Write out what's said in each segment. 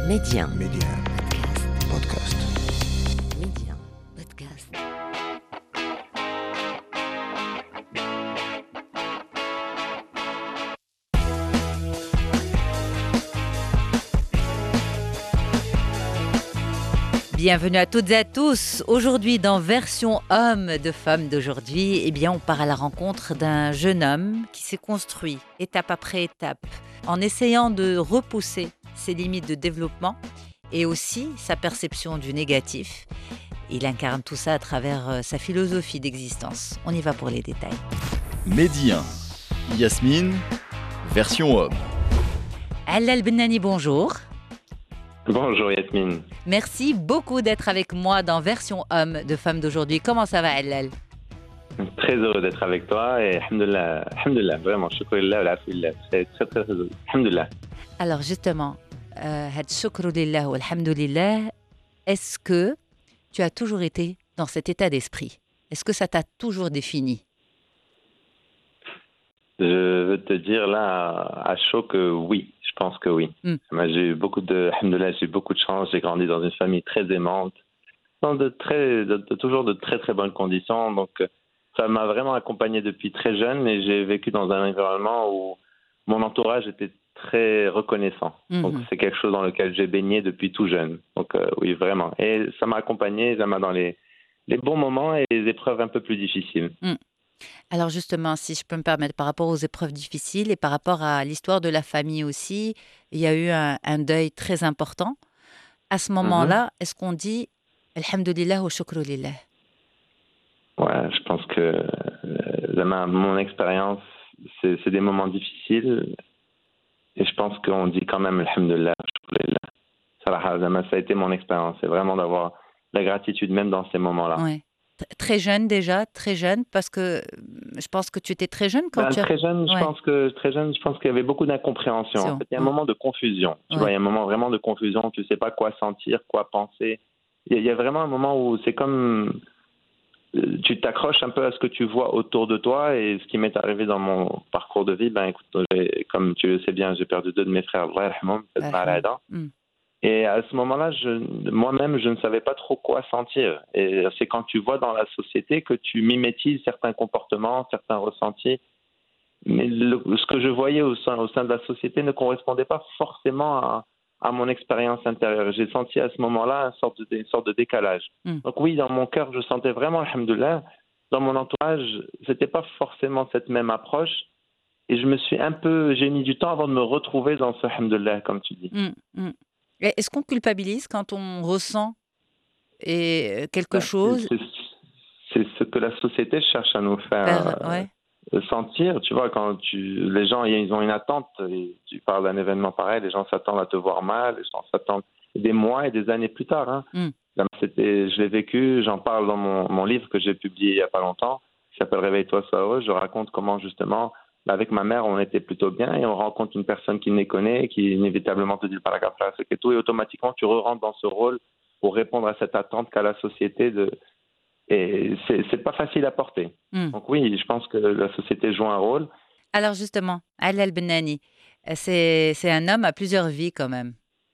Médien. Médien. Podcast. Médien. Podcast. Bienvenue à toutes et à tous. Aujourd'hui, dans Version Homme de Femmes d'aujourd'hui, on part à la rencontre d'un jeune homme qui s'est construit étape après étape en essayant de repousser ses limites de développement et aussi sa perception du négatif. Il incarne tout ça à travers sa philosophie d'existence. On y va pour les détails. Médien, Yasmine, Version Homme. Allal Benani, bonjour. Bonjour Yasmine. Merci beaucoup d'être avec moi dans Version Homme de Femmes d'aujourd'hui. Comment ça va, Allal? Très heureux d'être avec toi et alhamdoulilah, vraiment, shukrillah, alhamdoulilah, très heureux, alhamdoulilah. Alors justement, had shukru lillah wa alhamdoulilah, est-ce que tu as toujours été dans cet état d'esprit? Est-ce que ça t'a toujours défini? Je veux te dire là, à chaud que oui, je pense que oui. Moi, j'ai eu alhamdoulilah, j'ai eu beaucoup de chance, j'ai grandi dans une famille très aimante, dans toujours de très très bonnes conditions, donc ça m'a vraiment accompagné depuis très jeune et j'ai vécu dans un environnement où mon entourage était très reconnaissant. Donc c'est quelque chose dans lequel j'ai baigné depuis tout jeune. Donc oui, vraiment. Et ça m'a accompagné, ça m'a dans les bons moments et les épreuves un peu plus difficiles. Alors justement, si je peux me permettre, par rapport aux épreuves difficiles et par rapport à l'histoire de la famille aussi, il y a eu un deuil très important. À ce moment-là, est-ce qu'on dit « Alhamdulillah wa shukru lillah » ? Ouais, je pense que mon expérience, c'est des moments difficiles et je pense qu'on dit quand même alhamdulillah, shukrillah. Ça a été mon expérience, c'est vraiment d'avoir la gratitude même dans ces moments-là. Ouais. Très jeune déjà, très jeune, parce que je pense que tu étais très jeune quand tu as... Très jeune, je pense qu'il y avait beaucoup d'incompréhension. En fait, il y a un moment de confusion. Tu vois, il y a un moment vraiment de confusion. Tu sais pas quoi sentir, quoi penser. Il y a vraiment un moment où c'est comme tu t'accroches un peu à ce que tu vois autour de toi. Et ce qui m'est arrivé dans mon parcours de vie, écoute, comme tu le sais bien, j'ai perdu 2 de mes frères. Allah yarhamhum, cette malade. Et à ce moment-là, moi-même, je ne savais pas trop quoi sentir. Et c'est quand tu vois dans la société que tu mimetises certains comportements, certains ressentis. Mais ce que je voyais au sein de la société ne correspondait pas forcément à mon expérience intérieure. J'ai senti à ce moment-là une sorte de décalage. Donc oui, dans mon cœur, je sentais vraiment, alhamdoulilah. Dans mon entourage, c'était pas forcément cette même approche. Et j'ai mis du temps avant de me retrouver dans ce alhamdoulilah, comme tu dis. Est-ce qu'on culpabilise quand on ressent quelque chose? C'est ce que la société cherche à nous faire sentir. Tu vois, quand les gens ils ont une attente, et tu parles d'un événement pareil, les gens s'attendent à te voir mal, les gens s'attendent des mois et des années plus tard. Je l'ai vécu, j'en parle dans mon livre que j'ai publié il n'y a pas longtemps, qui s'appelle Réveille-toi, sois heureux. Je raconte comment justement, avec ma mère, on était plutôt bien et on rencontre une personne qui me connaît, qui inévitablement te dit le paragraphe et tout, et automatiquement tu rentres dans ce rôle pour répondre à cette attente qu'a la société et c'est pas facile à porter. Donc oui, je pense que la société joue un rôle. Alors justement, Allal Benani, c'est un homme à plusieurs vies quand même.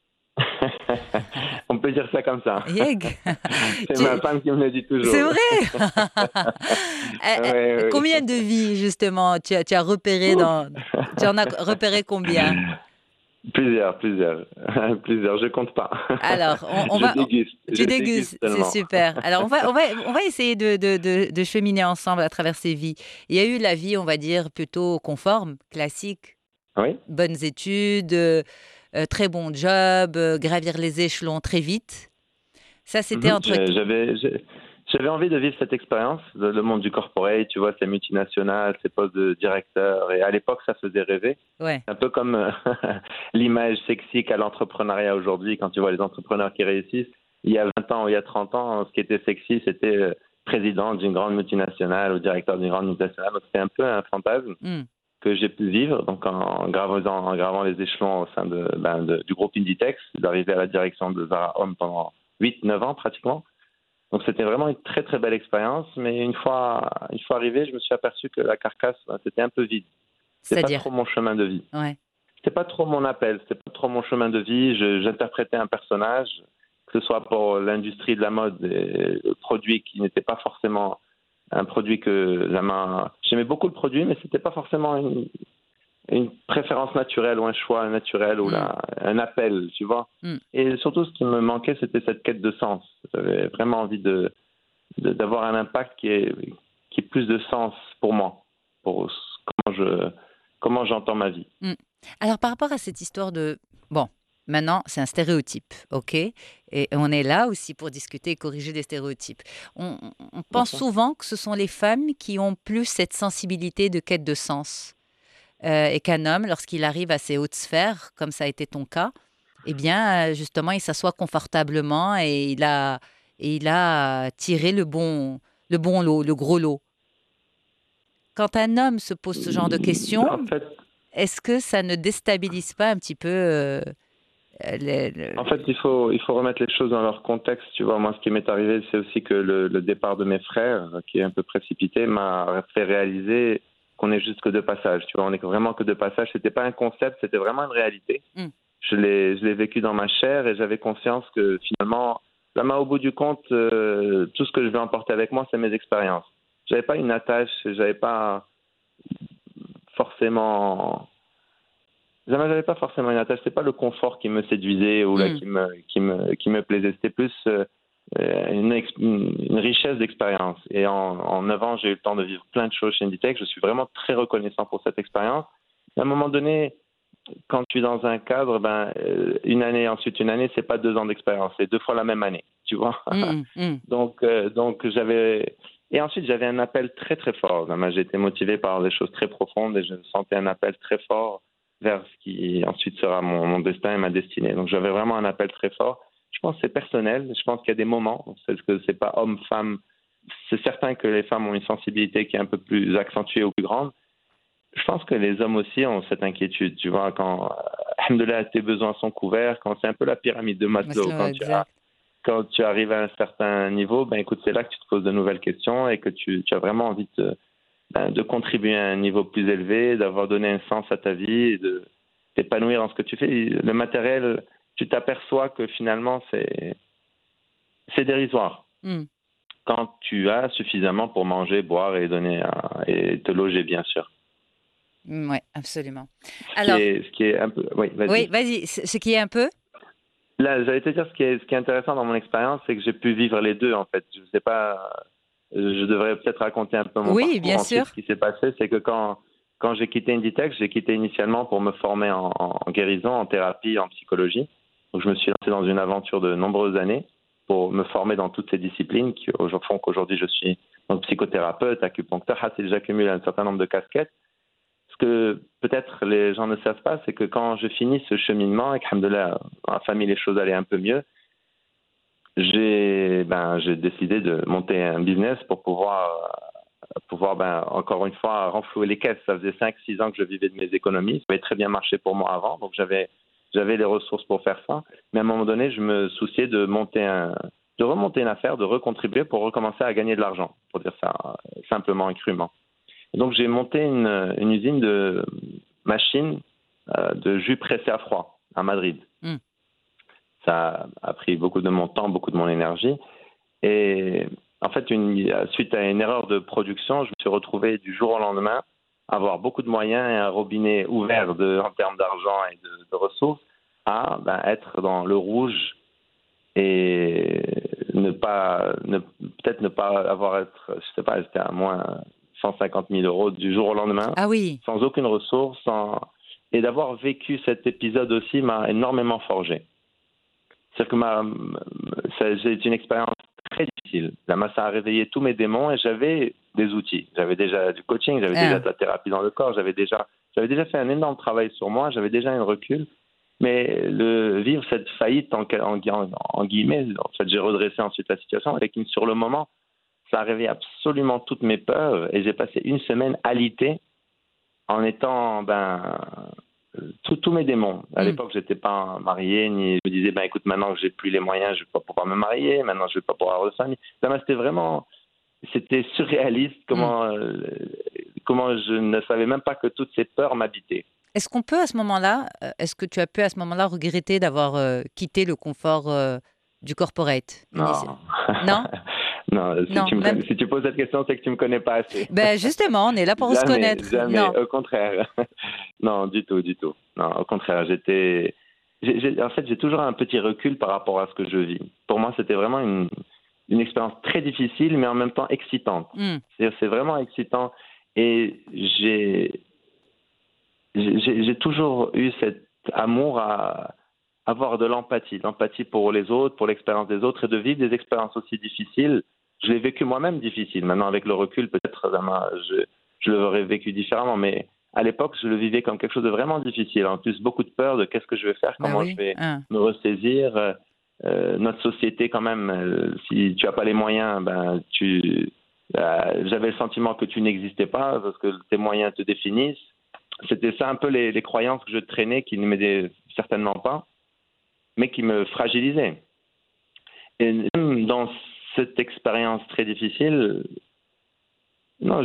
On peut dire ça comme ça. C'est ma femme qui me le dit toujours. C'est vrai. Combien de vies, justement, tu as repéré tu en as repéré combien? Plusieurs. Je compte pas. Alors, tu dégustes, c'est super. Alors, on va essayer de cheminer ensemble à travers ces vies. Il y a eu la vie, on va dire, plutôt conforme, classique. Oui. Bonnes études, très bon job, gravir les échelons très vite. Ça, c'était entre... J'avais envie de vivre cette expérience, le monde du corporate, tu vois, ces multinationales, ces postes de directeur. Et à l'époque, ça faisait rêver. Ouais. Un peu comme l'image sexy qu'a l'entrepreneuriat aujourd'hui, quand tu vois les entrepreneurs qui réussissent. Il y a 20 ans ou il y a 30 ans, ce qui était sexy, c'était président d'une grande multinationale ou directeur d'une grande multinationale. Donc, c'était un peu un fantasme que j'ai pu vivre, donc en gravant les échelons au sein du groupe Inditex, d'arriver à la direction de Zara Home pendant 8-9 ans pratiquement. Donc c'était vraiment une très très belle expérience, mais une fois arrivé, je me suis aperçu que la carcasse, c'était un peu vide. C'était pas trop mon chemin de vie. Ouais. c'était pas trop mon appel, c'était pas trop mon chemin de vie. J'interprétais un personnage, que ce soit pour l'industrie de la mode, et le produit qui n'était pas forcément un produit que j'aimais beaucoup le produit, mais c'était pas forcément une préférence naturelle ou un choix naturel ou un appel, tu vois. Et surtout, ce qui me manquait, c'était cette quête de sens. J'avais vraiment envie d'avoir un impact qui ait plus de sens pour moi, pour comment j'entends ma vie. Alors, par rapport à cette histoire de... Bon, maintenant, c'est un stéréotype, ok? Et on est là aussi pour discuter et corriger des stéréotypes. On pense souvent que ce sont les femmes qui ont plus cette sensibilité de quête de sens. Et qu'un homme, lorsqu'il arrive à ces hautes sphères, comme ça a été ton cas, eh bien, justement, il s'assoit confortablement et il a tiré le bon lot, le gros lot. Quand un homme se pose ce genre de questions, est-ce que ça ne déstabilise pas un petit peu En fait, il faut remettre les choses dans leur contexte. Tu vois, moi, ce qui m'est arrivé, c'est aussi que le départ de mes frères, qui est un peu précipité, m'a fait réaliser qu'on est juste que de passage. Tu vois, on est vraiment que de passage. C'était pas un concept, c'était vraiment une réalité. Je l'ai vécu dans ma chair et j'avais conscience que finalement, là, au bout du compte, tout ce que je vais emporter avec moi, c'est mes expériences. J'avais pas une attache, j'avais pas forcément une attache. C'est pas le confort qui me séduisait ou là qui me plaisait. C'était plus une richesse d'expérience. Et en 9 ans, j'ai eu le temps de vivre plein de choses chez Inditex. Je suis vraiment très reconnaissant pour cette expérience. Et à un moment donné, quand tu es dans un cadre, une année, ensuite une année, c'est pas 2 ans d'expérience, c'est 2 fois la même année, tu vois. Donc j'avais... Et ensuite, j'avais un appel très, très fort. J'ai été motivé par des choses très profondes et je sentais un appel très fort vers ce qui ensuite sera mon destin et ma destinée. Donc, j'avais vraiment un appel très fort. Je pense que c'est personnel. Je pense qu'il y a des moments, parce que c'est pas homme-femme. C'est certain que les femmes ont une sensibilité qui est un peu plus accentuée ou plus grande. Je pense que les hommes aussi ont cette inquiétude. Tu vois, quand tes besoins sont couverts, quand c'est un peu la pyramide de Maslow, quand tu arrives à un certain niveau, écoute, c'est là que tu te poses de nouvelles questions et que tu as vraiment envie de contribuer à un niveau plus élevé, d'avoir donné un sens à ta vie, et de t'épanouir dans ce que tu fais. Le matériel, tu t'aperçois que finalement, c'est dérisoire. Quand tu as suffisamment pour manger, boire et et te loger, bien sûr. Oui, absolument. Ce qui est un peu... Oui, vas-y. Oui, vas-y. Ce qui est un peu... Là, j'allais te dire, ce qui est intéressant dans mon expérience, c'est que j'ai pu vivre les deux, en fait. Je sais pas, je devrais peut-être raconter un peu mon parcours. Bien sûr. Ce qui s'est passé, c'est que quand j'ai quitté Inditex, j'ai quitté initialement pour me former en guérison, en thérapie, en psychologie. Donc, je me suis lancé dans une aventure de nombreuses années pour me former dans toutes ces disciplines qui font qu'aujourd'hui, je suis donc psychothérapeute, acupuncteur. J'accumule un certain nombre de casquettes. Ce que peut-être les gens ne savent pas, c'est que quand je finis ce cheminement, et qu'alhamdoulilah, dans la famille, les choses allaient un peu mieux, j'ai décidé de monter un business pour pouvoir encore une fois, renflouer les caisses. Ça faisait 5-6 ans que je vivais de mes économies. Ça avait très bien marché pour moi avant, donc j'avais les ressources pour faire ça. Mais à un moment donné, je me souciais de remonter une affaire, de recontribuer pour recommencer à gagner de l'argent, pour dire ça simplement et crûment. Donc, j'ai monté une usine de machines de jus pressé à froid à Madrid. Ça a pris beaucoup de mon temps, beaucoup de mon énergie. Et en fait, suite à une erreur de production, je me suis retrouvé du jour au lendemain à avoir beaucoup de moyens et un robinet ouvert en termes d'argent et de ressources à être dans le rouge et peut-être ne pas avoir j'étais à moins 150 000 euros du jour au lendemain, sans aucune ressource. Et d'avoir vécu cet épisode aussi m'a énormément forgé. C'est-à-dire que c'est une expérience très difficile. Ça a réveillé tous mes démons et j'avais des outils. J'avais déjà du coaching, j'avais déjà de la thérapie dans le corps, j'avais déjà fait un énorme travail sur moi, j'avais déjà un recul. Mais vivre cette faillite en guillemets, en fait, j'ai redressé ensuite la situation avec sur le moment, ça a réveillé absolument toutes mes peurs et j'ai passé une semaine alité en étant tous mes démons. À l'époque, je n'étais pas marié, ni je me disais écoute, maintenant que j'ai plus les moyens, je ne vais pas pouvoir me marier, maintenant je ne vais pas pouvoir avoir de famille. C'était surréaliste comment je ne savais même pas que toutes ces peurs m'habitaient. Est-ce qu'on peut à ce moment-là, est-ce que tu as pu à ce moment-là regretter d'avoir quitté le confort du corporate Non. Non? Non, Non, même. si tu poses cette question, c'est que tu me connais pas assez. Ben justement, on est là pour se Jamais, connaître. jamais. Non. Au contraire. Non, du tout, du tout. Non, au contraire, en fait, j'ai toujours un petit recul par rapport à ce que je vis. Pour moi, c'était vraiment une expérience très difficile, mais en même temps excitante. Hmm. C'est vraiment excitant. Et j'ai toujours eu cet amour à avoir de l'empathie pour les autres, pour l'expérience des autres, et de vivre des expériences aussi difficiles. Je l'ai vécu moi-même difficile. Maintenant, avec le recul, peut-être je l'aurais vécu différemment, mais à l'époque, je le vivais comme quelque chose de vraiment difficile. En plus, beaucoup de peur de qu'est-ce que je vais faire, Ben comment je oui. vais Hein. me ressaisir. Notre société, quand même, si tu n'as pas les moyens, j'avais le sentiment que tu n'existais pas parce que tes moyens te définissent. C'était ça un peu les croyances que je traînais qui ne m'aidaient certainement pas, mais qui me fragilisaient. Et même dans cette expérience très difficile, non,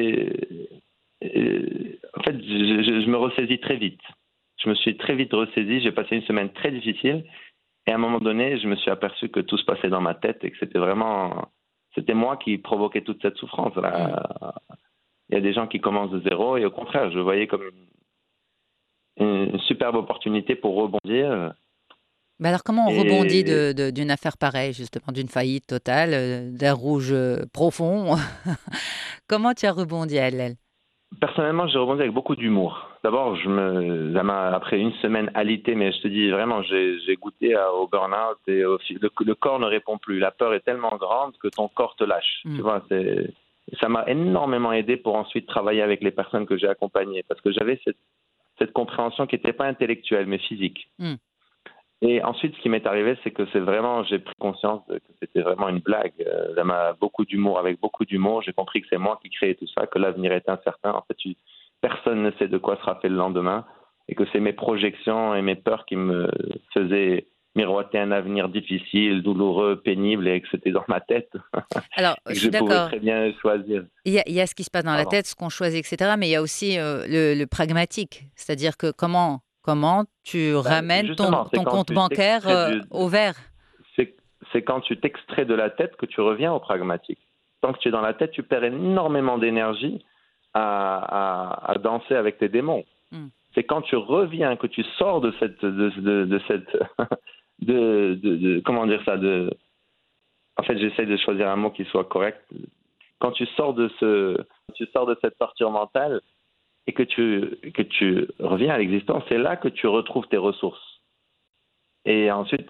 en fait, je me ressaisis très vite. Je me suis très vite ressaisi. J'ai passé une semaine très difficile. Et à un moment donné, je me suis aperçu que tout se passait dans ma tête et que c'était moi qui provoquais toute cette souffrance. Là. Il y a des gens qui commencent de zéro et au contraire, je le voyais comme une superbe opportunité pour rebondir. Ben alors, comment on rebondit Et d'une affaire pareille, justement, d'une faillite totale, d'un rouge profond? Comment tu as rebondi, elle? personnellement, j'ai rebondi avec beaucoup d'humour. D'abord, ça m'a après une semaine alité, mais je te dis vraiment, j'ai goûté au burn-out et le corps ne répond plus. La peur est tellement grande que ton corps te lâche. Tu vois, ça m'a énormément aidé pour ensuite travailler avec les personnes que j'ai accompagnées parce que j'avais cette compréhension qui n'était pas intellectuelle mais physique. Mm. Et ensuite, ce qui m'est arrivé, c'est que j'ai pris conscience que c'était vraiment une blague. Ça m'a beaucoup d'humour, avec beaucoup d'humour. J'ai compris que c'est moi qui créais tout ça, que l'avenir est incertain. En fait, personne ne sait de quoi sera fait le lendemain, et que c'est mes projections et mes peurs qui me faisaient miroiter un avenir difficile, douloureux, pénible, et que c'était dans ma tête, Alors, je et que je suis pouvais d'accord. très bien choisir. Il y a ce qui se passe dans la Pardon. tête, ce qu'on choisit, etc. Mais il y a aussi le pragmatique. C'est-à-dire que comment tu ramènes Justement, c'est ton quand compte tu bancaire t'extrais au vert. c'est c'est quand tu t'extrais de la tête que tu reviens au pragmatique. Tant que tu es dans la tête, tu perds énormément d'énergie à danser avec tes démons. Mm. C'est quand tu reviens, que tu sors de cette comment dire ça, en fait, j'essaie de choisir un mot qui soit correct. Quand tu sors de cette torture mentale et que tu reviens à l'existence, c'est là que tu retrouves tes ressources. Et ensuite,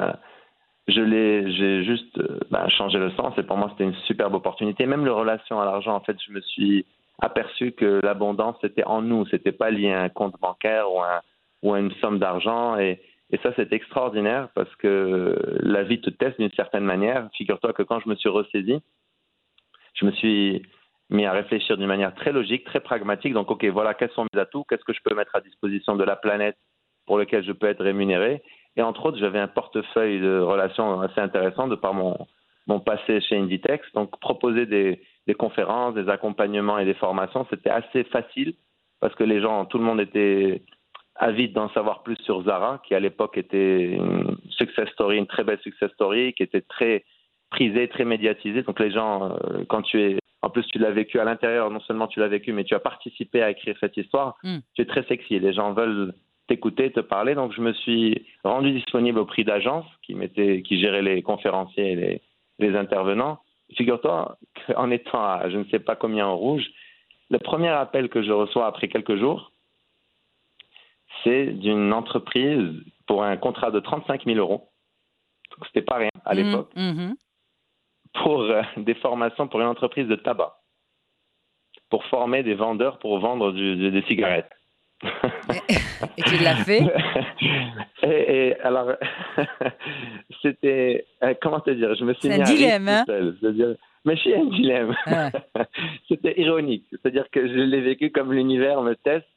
j'ai juste changé le sens et pour moi, c'était une superbe opportunité. Même la relation à l'argent, en fait, je me suis aperçu que l'abondance, c'était en nous. C'était pas lié à un compte bancaire ou à une somme d'argent. Et ça, c'est extraordinaire parce que la vie te teste d'une certaine manière. Figure-toi que quand je me suis ressaisi, je me suis mis à réfléchir d'une manière très logique, très pragmatique. Donc, OK, voilà, quels sont mes atouts? Qu'est-ce que je peux mettre à disposition de la planète pour lequel je peux être rémunéré? Et entre autres, j'avais un portefeuille de relations assez intéressant de par mon passé chez Inditex. Donc, proposer des conférences, des accompagnements et des formations, c'était assez facile parce que tout le monde était avide d'en savoir plus sur Zara, qui à l'époque était une success story, une très belle success story, qui était très prisée, très médiatisée. Donc, les gens, en plus, tu l'as vécu à l'intérieur, non seulement tu l'as vécu, mais tu as participé à écrire cette histoire, Mm. tu es très sexy. Les gens veulent t'écouter, te parler. Donc, je me suis rendu disponible au prix d'agence qui gérait les conférenciers et les intervenants. Figure-toi qu'en étant à je ne sais pas combien en rouge, le premier appel que je reçois après quelques jours, c'est d'une entreprise pour un contrat de 35 000 euros. Donc, c'était pas rien à Mm. l'époque. Mhm. Pour des formations pour une entreprise de tabac, pour former des vendeurs pour vendre des cigarettes. Et tu l'as fait? et alors, c'était, comment te dire, je me suis C'est un mis à rire dilemme, tout hein? seul. C'est-à-dire, mais je suis un dilemme. Ah. C'était ironique. C'est-à-dire que je l'ai vécu comme l'univers me teste.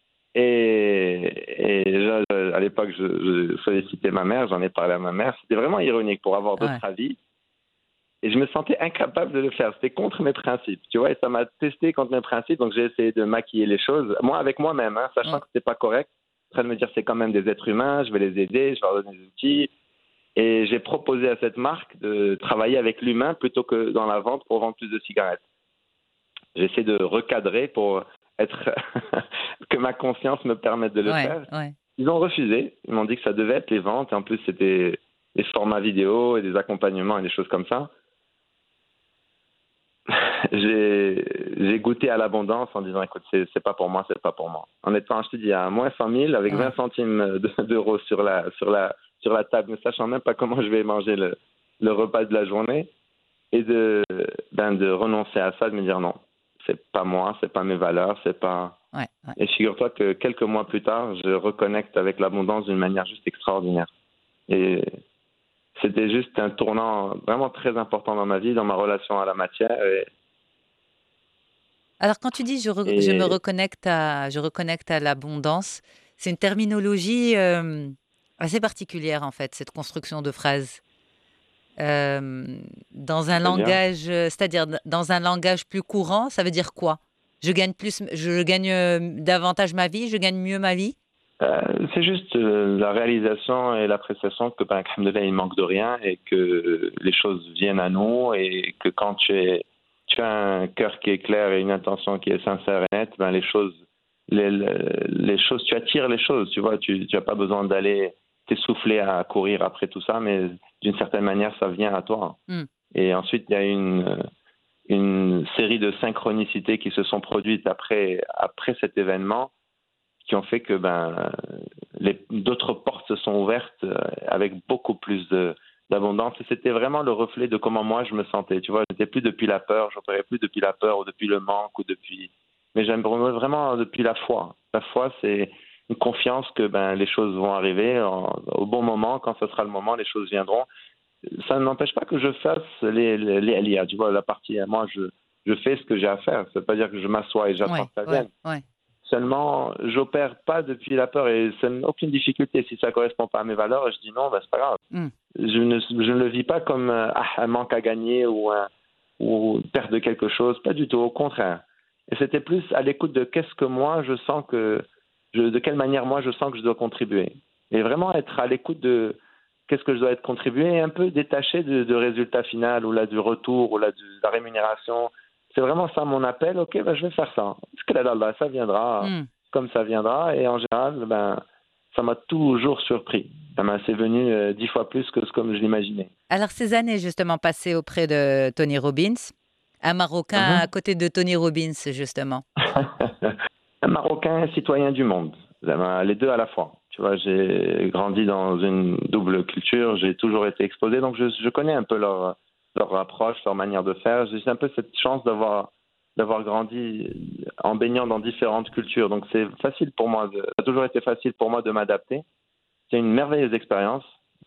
À l'époque, je sollicitais ma mère, j'en ai parlé à ma mère. C'était vraiment ironique pour avoir Ouais. d'autres avis. Et je me sentais incapable de le faire. C'était contre mes principes, tu vois, et ça m'a testé contre mes principes. Donc, j'ai essayé de maquiller les choses, moi, avec moi-même, hein, sachant que c'était pas correct. En train de me dire, c'est quand même des êtres humains, je vais les aider, je vais leur donner des outils. Et j'ai proposé à cette marque de travailler avec l'humain plutôt que dans la vente pour vendre plus de cigarettes. J'essaie de recadrer pour être que ma conscience me permette de le faire. Ouais. Ils ont refusé. Ils m'ont dit que ça devait être les ventes. Et en plus, c'était des formats vidéo et des accompagnements et des choses comme ça. J'ai goûté à l'abondance en disant, écoute, c'est pas pour moi, c'est pas pour moi. En étant, je te dis, à moins 100 000 avec 20 centimes d'euros sur la table, ne sachant même pas comment je vais manger le repas de la journée, et de renoncer à ça, de me dire non, c'est pas moi, c'est pas mes valeurs, c'est pas. Ouais. Et figure-toi que quelques mois plus tard, je reconnecte avec l'abondance d'une manière juste extraordinaire. Et c'était juste un tournant vraiment très important dans ma vie, dans ma relation à la matière. Alors, quand tu dis je me reconnecte à l'abondance, c'est une terminologie assez particulière, en fait, cette construction de phrase. Dans un langage, c'est-à-dire dans un langage plus courant, ça veut dire quoi? Je gagne davantage ma vie, je gagne mieux ma vie? C'est juste la réalisation et l'appréciation que alhamdoulilah, il manque de rien et que les choses viennent à nous et que quand tu as un cœur qui est clair et une intention qui est sincère et nette, les choses, tu attires les choses, tu vois, tu n'as pas besoin d'aller t'essouffler à courir après tout ça, mais d'une certaine manière, ça vient à toi. Et ensuite, il y a une série de synchronicités qui se sont produites après cet événement qui ont fait que d'autres portes se sont ouvertes avec beaucoup plus d'abondance. Et c'était vraiment le reflet de comment moi je me sentais. Tu vois, j'étais plus depuis la peur, j'opérais plus depuis la peur ou depuis le manque mais j'aimerais vraiment depuis la foi. La foi, c'est une confiance que les choses vont arriver au bon moment, quand ce sera le moment, les choses viendront. Ça n'empêche pas que je fasse les aliyah. Tu vois, la partie, moi, je fais ce que j'ai à faire. Ça veut pas dire que je m'assois et j'attends que ça vienne. Seulement, j'opère pas depuis la peur et ça n'a aucune difficulté. Si ça correspond pas à mes valeurs, je dis non, c'est pas grave. Je ne le vis pas comme un manque à gagner ou perdre quelque chose. Pas du tout, au contraire. Et c'était plus à l'écoute de qu'est-ce que moi je sens de quelle manière moi je sens que je dois contribuer. Et vraiment être à l'écoute de qu'est-ce que je dois être contribué et un peu détaché de résultat final ou là du retour ou là de la rémunération. C'est vraiment ça mon appel. Ok, je vais faire ça. Parce que là, ça viendra comme ça viendra. Et en général, ça m'a toujours surpris. C'est venu 10 fois plus que comme je l'imaginais. Alors, ces années justement passées auprès de Tony Robbins, un Marocain à côté de Tony Robbins, justement. Un Marocain citoyen du monde. Les deux à la fois. Tu vois, j'ai grandi dans une double culture. J'ai toujours été exposé. Donc, je connais un peu leur approche, leur manière de faire. J'ai un peu cette chance d'avoir grandi en baignant dans différentes cultures. Donc, c'est facile pour moi. Ça a toujours été facile pour moi de m'adapter. C'est une merveilleuse expérience.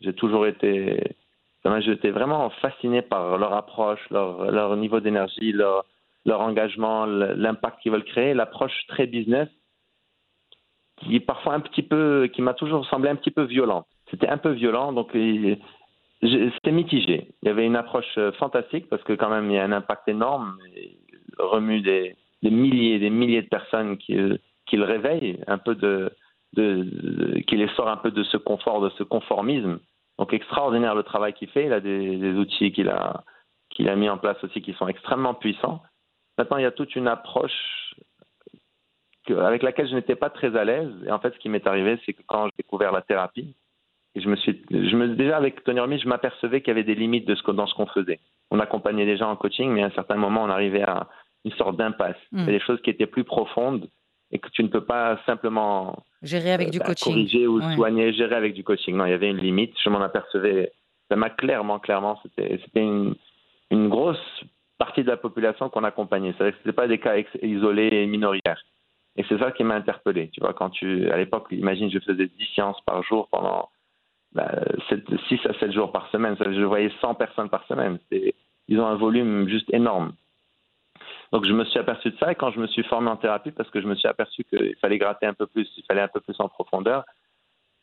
J'étais vraiment fasciné par leur approche, leur niveau d'énergie, leur engagement, l'impact qu'ils veulent créer, l'approche très business, qui est parfois qui m'a toujours semblé un petit peu violente. C'était un peu violent, donc c'était mitigé. Il y avait une approche fantastique parce que quand même il y a un impact énorme, il remue des milliers et des milliers de personnes qui le réveillent, un peu qui les sort un peu de ce confort, de ce conformisme. Donc extraordinaire le travail qu'il fait. Il a des outils qu'il a mis en place aussi qui sont extrêmement puissants. Maintenant, il y a toute une approche avec laquelle je n'étais pas très à l'aise. Et en fait, ce qui m'est arrivé, c'est que quand j'ai découvert la thérapie, et déjà avec Tony Robbins, je m'apercevais qu'il y avait des limites dans ce qu'on faisait. On accompagnait les gens en coaching, mais à un certain moment, on arrivait à une sorte d'impasse. Il y a des choses qui étaient plus profondes et que tu ne peux pas simplement gérer avec du coaching, corriger ou soigner, gérer avec du coaching. Non, il y avait une limite. Je m'en apercevais. Ça m'a clairement, c'était une grosse partie de la population qu'on accompagnait. Ce n'était pas des cas isolés et minoritaires. Et c'est ça qui m'a interpellé. Tu vois, à l'époque, imagine, je faisais 10 séances par jour pendant 6 à 7 jours par semaine. Je voyais 100 personnes par semaine. Ils ont un volume juste énorme. Donc, je me suis aperçu de ça. Et quand je me suis formé en thérapie, parce que je me suis aperçu qu'il fallait gratter un peu plus, il fallait un peu plus en profondeur,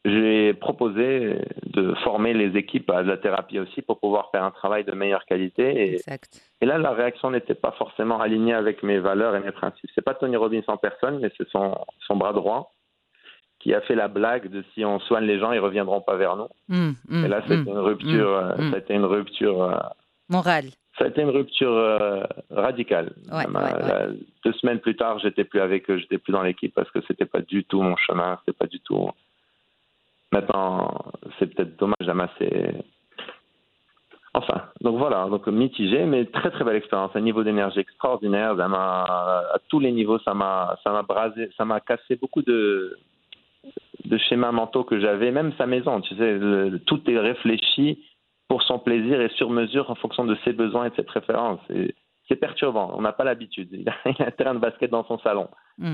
j'ai proposé de former les équipes à de la thérapie aussi pour pouvoir faire un travail de meilleure qualité. Exact. Et là, la réaction n'était pas forcément alignée avec mes valeurs et mes principes. C'est pas Tony Robbins en personne, mais c'est son bras droit qui a fait la blague de si on soigne les gens, ils reviendront pas vers nous. Et là, c'était une rupture, ça a été une rupture morale. Ça a été une rupture radicale. Ouais. 2 semaines plus tard, j'étais plus avec eux, j'étais plus dans l'équipe parce que c'était pas du tout mon chemin, c'était pas du tout. Maintenant, c'est peut-être dommage d'amasser. Enfin, donc voilà, donc mitigé, mais très très belle expérience, un niveau d'énergie extraordinaire, à tous les niveaux, ça m'a brasé, ça m'a cassé beaucoup de schémas mentaux que j'avais, même sa maison, tu sais, tout est réfléchi pour son plaisir et sur mesure en fonction de ses besoins et de ses préférences. C'est perturbant, on n'a pas l'habitude. Il a un terrain de basket dans son salon.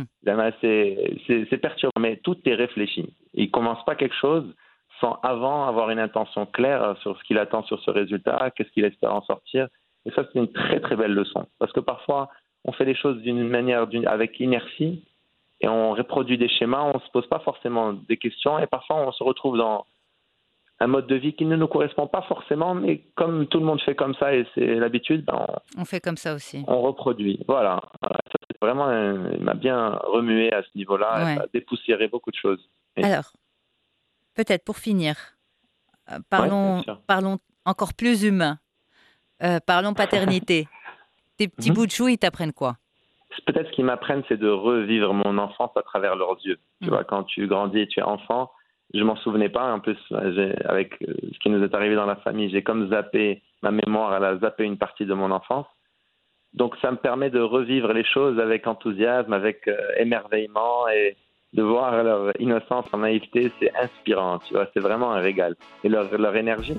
C'est perturbant, mais tout est réfléchi. Il ne commence pas quelque chose sans avant avoir une intention claire sur ce qu'il attend sur ce résultat, qu'est-ce qu'il espère en sortir. Et ça, c'est une très très belle leçon. Parce que parfois, on fait les choses d'une manière, avec inertie, et on reproduit des schémas, on ne se pose pas forcément des questions, et parfois on se retrouve dans un mode de vie qui ne nous correspond pas forcément, mais comme tout le monde fait comme ça et c'est l'habitude, on fait comme ça aussi. On reproduit. Voilà. Ça, c'est vraiment, il m'a bien remué à ce niveau-là, ça a dépoussiéré beaucoup de choses. Alors, peut-être pour finir, parlons encore plus humain. Parlons paternité. Tes petits bouts de chou, ils t'apprennent quoi? Peut-être ce qu'ils m'apprennent, c'est de revivre mon enfance à travers leurs yeux. Tu vois, quand tu grandis et tu es enfant, je m'en souvenais pas. En plus, avec ce qui nous est arrivé dans la famille, j'ai comme zappé, ma mémoire, elle a zappé une partie de mon enfance. Donc, ça me permet de revivre les choses avec enthousiasme, avec émerveillement et de voir leur innocence, leur naïveté, c'est inspirant. Tu vois, c'est vraiment un régal. Et leur énergie,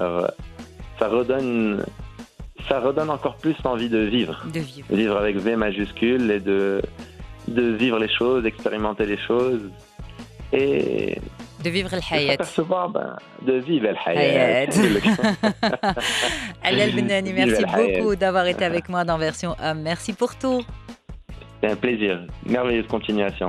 ça redonne encore plus envie de vivre. De vivre avec V majuscule et de vivre les choses, d'expérimenter les choses et de vivre le hayat. De vivre le hayat. Alaa El-Bennani, merci beaucoup d'avoir été avec moi dans Version Homme. Merci pour tout. C'est un plaisir. Merveilleuse continuation.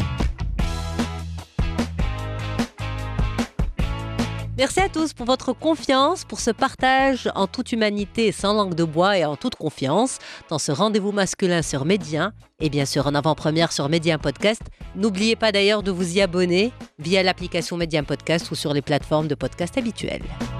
Merci à tous pour votre confiance, pour ce partage en toute humanité, sans langue de bois et en toute confiance dans ce rendez-vous masculin sur Média et bien sûr en avant-première sur Média Podcast. N'oubliez pas d'ailleurs de vous y abonner via l'application Média Podcast ou sur les plateformes de podcast habituelles.